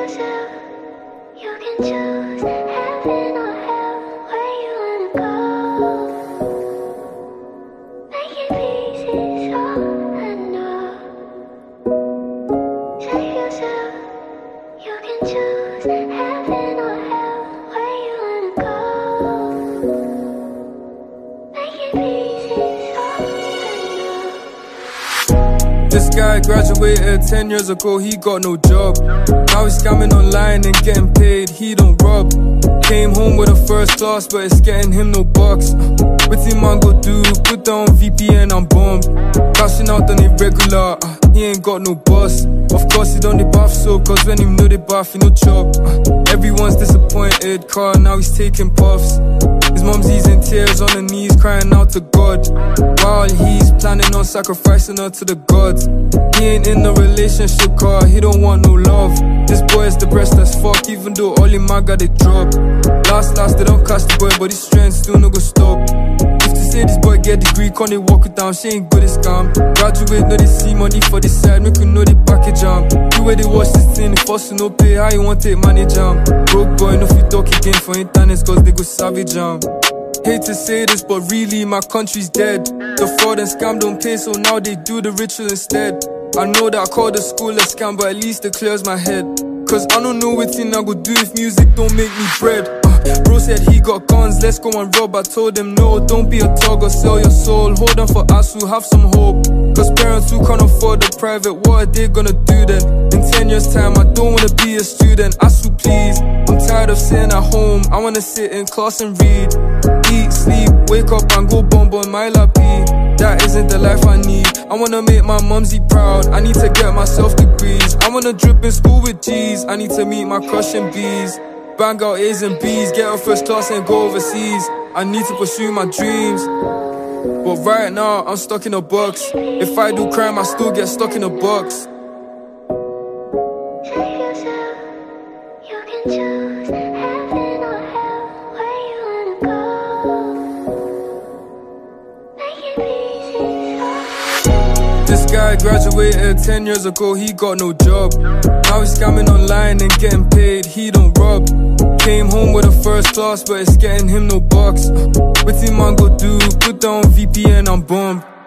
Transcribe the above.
yourself, you can choose heaven or hell, where you wanna go. Making pieces all I know. Save yourself, you can choose heaven or hell, where you wanna go. Making pieces all I know. This guy graduated 10 years ago, he got no job. Now he's scamming online and getting paid, he don't rob. Came home with a first class, but it's getting him no bucks. What him man go do? Put down VPN and bomb. Cashing out on irregular, he ain't got no bus. Of course he don't the bath soap, cause when him know the bath, he no chop. Everyone's disappointed, car now he's taking puffs. His mom's in tears on her knees, crying out to God, while he's planning on sacrificing her to the gods. He ain't in a relationship, car he don't want no love. This boy is depressed as fuck, even though all him man got it drop. Last, they don't catch the boy, but his strength still no go stop. If to say this boy get degree, can't they walk it down, she ain't good as scam. Graduate, no they see money for the side, make you know they back a jam. The way they watch this thing, if us to no pay, how you want take money jam. Broke boy, no fit talk again for internet, cause they go savage jam. Hate to say this, but really my country's dead. The fraud and scam don't pay, so now they do the ritual instead. I know that I call the school a scam, but at least it clears my head. Cause I don't know what thing I go do if music don't make me bread. Bro said he got guns, let's go and rob. I told him no, don't be a thug or sell your soul. Hold on for ASU, have some hope. Cause parents who can't afford the private, what are they gonna do then? In 10 years time, I don't wanna be a student. ASU please, I'm tired of sitting at home, I wanna sit in class and read. Eat, sleep, wake up and go bomb on my lappy. That isn't the life I need. I wanna make my mumsy proud, I need to get myself degrees. I wanna drip in school with G's, I need to meet my crush and B's. Bang out A's and B's, get a first class and go overseas. I need to pursue my dreams, but right now I'm stuck in a box. If I do crime I still get stuck in a box. Save yourself, you can choose heaven or hell, where you wanna go. Making pieces all. This guy graduated 10 years ago, he got no job. Now he's scamming online and getting paid, he don't rob. Came home with a first class, but it's getting him no bucks. What him man go do? Put down VPN and bomb.